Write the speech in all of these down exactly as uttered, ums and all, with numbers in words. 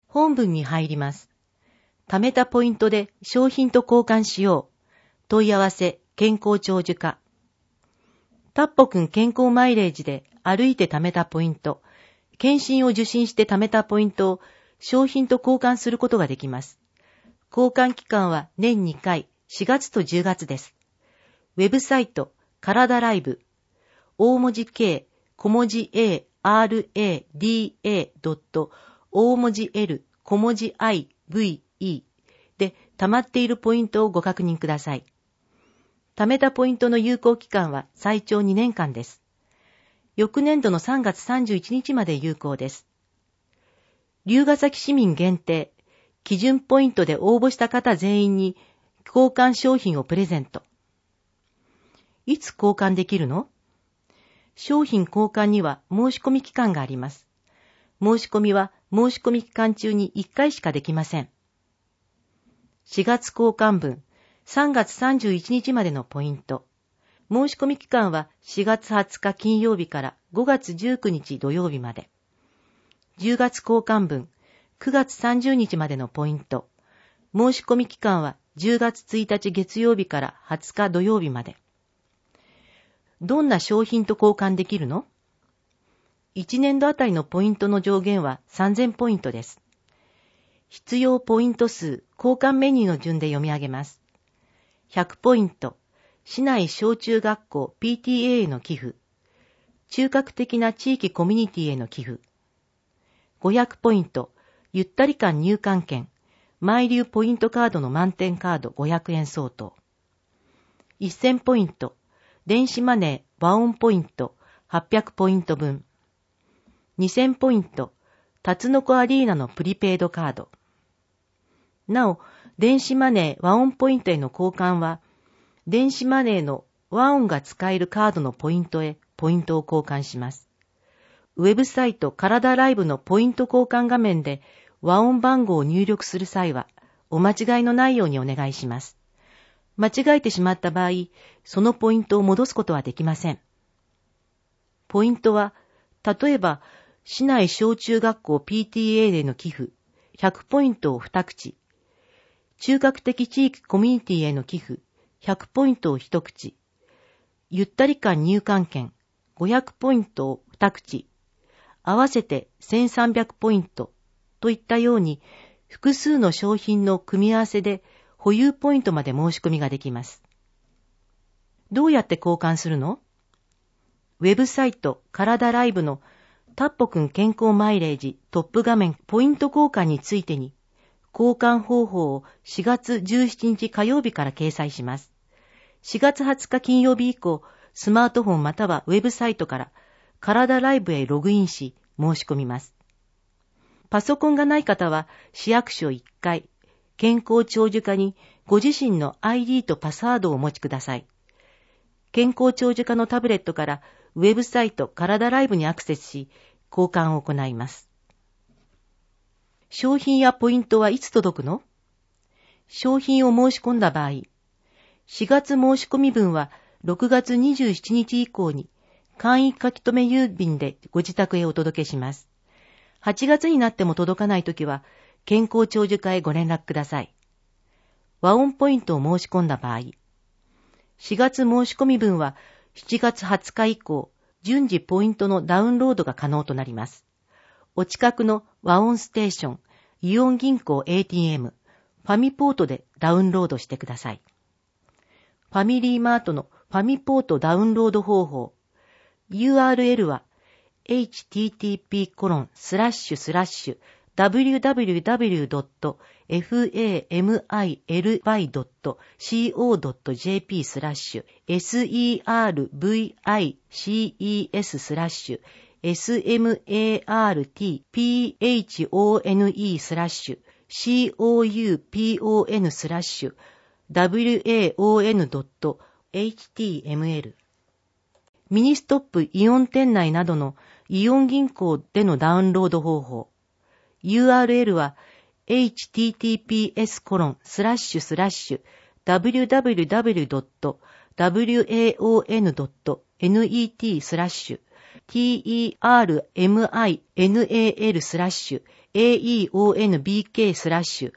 本文に入ります。貯めたポイントで商品と交換しよう。問い合わせ、健康長寿課。タッポくん健康マイレージで歩いて貯めたポイント、検診を受診して貯めたポイントを商品と交換することができます。交換期間は年にかい、しがつとじゅうがつです。ウェブサイト、体ライブ、大文字 K、小文字 A、R、A、D、A、大文字 L、小文字 I、V、E で貯まっているポイントをご確認ください。貯めたポイントの有効期間は最長にねんかんです。翌年度のさんがつさんじゅういちにちまで有効です。龍ケ崎市民限定、基準ポイントで応募した方全員に交換商品をプレゼント。いつ交換できるの？商品交換には申し込み期間があります。申し込みは申し込み期間中にいっかいしかできません。しがつ交換分、さんがつさんじゅういちにちまでのポイント。申し込み期間はしがつはつか金曜日からごがつじゅうくにち土曜日まで。じゅうがつ交換分、くがつさんじゅうにちまでのポイント。申し込み期間はじゅうがつついたち月曜日からはつか土曜日まで。どんな商品と交換できるの？いちねんどあたりのポイントの上限はさんぜんポイントです。必要ポイント数、交換メニューの順で読み上げます。ひゃくポイント、市内小中学校 ピーティーエー への寄付。中核的な地域コミュニティへの寄付。ごひゃくポイント、ゆったり館入館券、マイリューポイントカードの満点カードごひゃくえん相当。せんポイント、電子マネー和音ポイントはっぴゃくポイント分。にせんポイント、タツノコアリーナのプリペイドカード。なお、電子マネー和音ポイントへの交換は、電子マネーの和音が使えるカードのポイントへポイントを交換します。ウェブサイト体ライブのポイント交換画面で和音番号を入力する際は、お間違いのないようにお願いします。間違えてしまった場合、そのポイントを戻すことはできません。ポイントは、例えば、市内小中学校 ピーティーエー への寄付、ひゃくポイントをに口、中核的地域コミュニティへの寄付、ひゃくポイントをいち口、ゆったり館入館券、ごひゃくポイントをに口、合わせてせんさんびゃくポイントといったように、複数の商品の組み合わせで保有ポイントまで申し込みができます。どうやって交換するの？ウェブサイト体ライブのタッポくん健康マイレージトップ画面ポイント交換についてに交換方法をしがつじゅうしちにち火曜日から掲載します。しがつはつか金曜日以降、スマートフォンまたはウェブサイトから体ライブへログインし申し込みます。パソコンがない方は市役所いっかい、健康長寿課にご自身の アイディー とパスワードをお持ちください。健康長寿課のタブレットからウェブサイト体ライブにアクセスし、交換を行います。商品やポイントはいつ届くの？商品を申し込んだ場合、しがつ申し込み分はろくがつにじゅうしちにち以降に簡易書留郵便でご自宅へお届けします。はちがつになっても届かないときは健康長寿課へご連絡ください。和音ポイントを申し込んだ場合、しがつ申し込み分はしちがつはつか以降、順次ポイントのダウンロードが可能となります。お近くの和音ステーション、イオン銀行 エーティーエム、ファミポートでダウンロードしてください。ファミリーマートのファミポートダウンロード方法。ユーアールエル は エイチティーティーピーコロンスラッシュスラッシュダブリューダブリューダブリュードットファミリードットコードットジェーピー スラッシュ セーブイアイシーイーエス スラッシュ スマートフォン スラッシュ コープン スラッシュ ワン ドット エイチティーエムエル ミニストップイオン店内などのイオン銀行でのダウンロード方法。ユーアールエル は エイチティーティーピーエスコロンスラッシュスラッシュダブリューダブリューダブリュードットワンドットネットスラッシュ ティーイーアールエムアイエヌエーエル スラッシュ aeonbk スラッシュ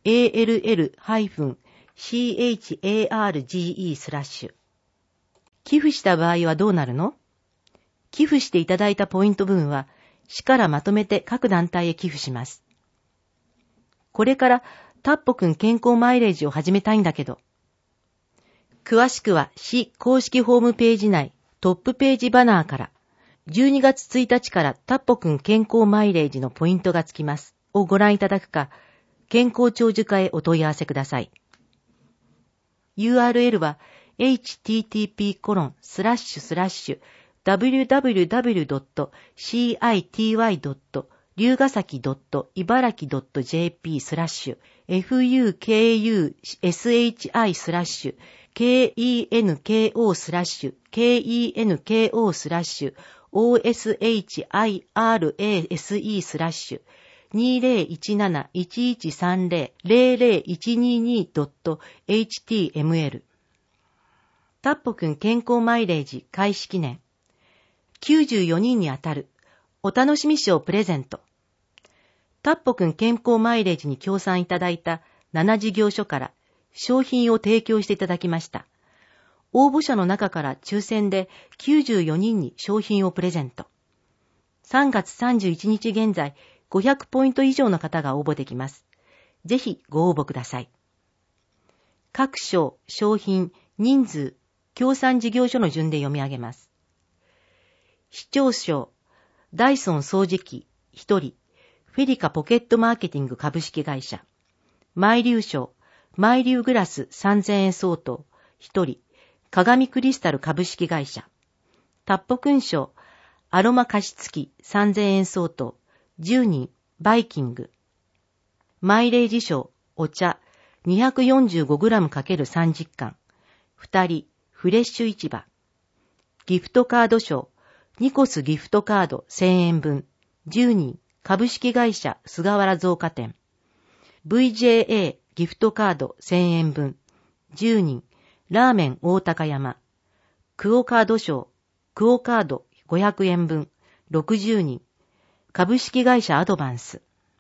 all-charge スラッシュ。寄付した場合はどうなるの？寄付していただいたポイント分は、市からまとめて各団体へ寄付します。これからタッポくん健康マイレージを始めたいんだけど。詳しくは市公式ホームページ内トップページバナーから、じゅうにがつついたちからタッポくん健康マイレージのポイントがつきますをご覧いただくか、健康長寿課へお問い合わせください。ユーアールエル は エイチティーティーピーコロンスラッシュスラッシュダブリューダブリューダブリュードットシーアイティーワイドット龍ヶ崎ドット茨城ドットジェーピースラッシュ エフユーケーユーエスエイチアイ スラッシュ ケーイーエヌケーオー スラッシュ ケーイーエヌケーオー スラッシュ オーエスエイチアイアールエーエスイー スラッシュ にーぜろいちなないちいちさんぜろ ぜろぜろいちににドットエイチティーエムエル タッポくん健康マイレージ開始記念きゅうじゅうよにんにあたるお楽しみ賞プレゼント。タッポくん健康マイレージに協賛いただいたなな事業所から商品を提供していただきました。応募者の中から抽選できゅうじゅうよにんに商品をプレゼント。さんがつさんじゅういちにち現在ごひゃくポイント以上の方が応募できます。ぜひご応募ください。各賞、商品、人数、協賛事業所の順で読み上げます。市長賞、ダイソン掃除機ひとり、フェリカポケットマーケティング株式会社。マイリュウ賞、マイリュウグラスさんぜんえん相当ひとり、鏡クリスタル株式会社。タッポくん賞、アロマ加湿器さんぜんえん相当じゅうにん、バイキング。マイレージ賞、お茶 にひゃくよんじゅうごグラムかけるさんじゅっかんふたり、フレッシュ市場。ギフトカード賞、ニコスギフトカードせんえんぶんじゅうにん、株式会社菅原造花店。ブイジェーエー ギフトカードせんえんぶんじゅうにん、ラーメン大高山。クオカード賞、クオカードごひゃくえんぶんろくじゅうにん、株式会社アドバンス。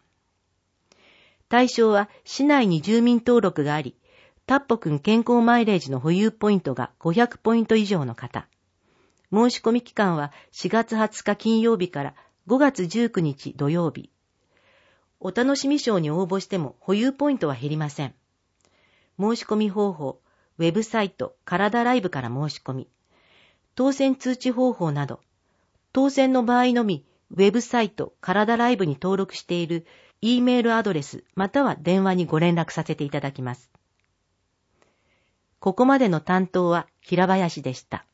対象は市内に住民登録があり、タッポくん健康マイレージの保有ポイントがごひゃくポイント以上の方。申し込み期間はしがつはつか金曜日からごがつじゅうくにち土曜日。お楽しみ賞に応募しても保有ポイントは減りません。申し込み方法、ウェブサイト、からだライブから申し込み。当選通知方法など、当選の場合のみ、ウェブサイト、からだライブに登録している E メールアドレスまたは電話にご連絡させていただきます。ここまでの担当は平林でした。